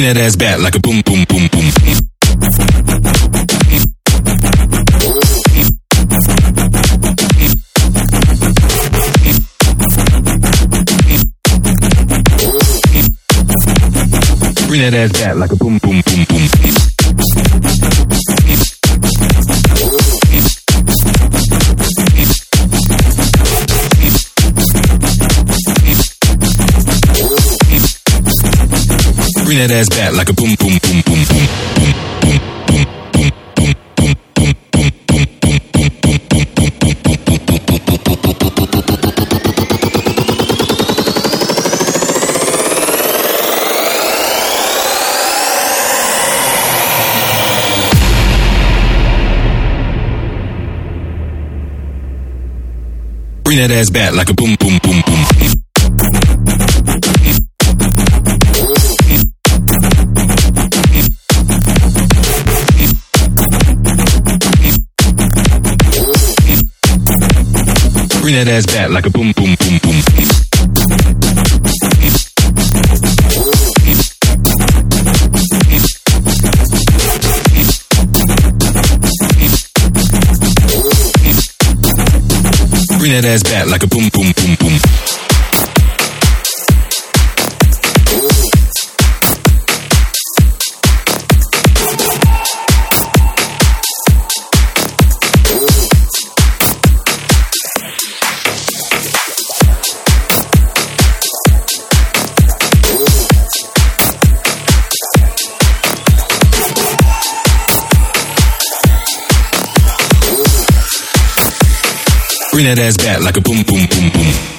that ass back like a boom, boom, boom, boom. Bring that ass back like a boom, boom, boom, boom. Bring that ass back like a boom, boom, boom, boom, boom, boom, boom, boom, boom, boom, boom, boom, boom, boom, boom, boom, boom, bring that ass back like a boom, boom, boom, boom. Bring that ass back like a boom, boom, boom, boom. Bring that ass back like a boom, boom, boom, boom. Bring that ass back like a boom, boom, boom, boom.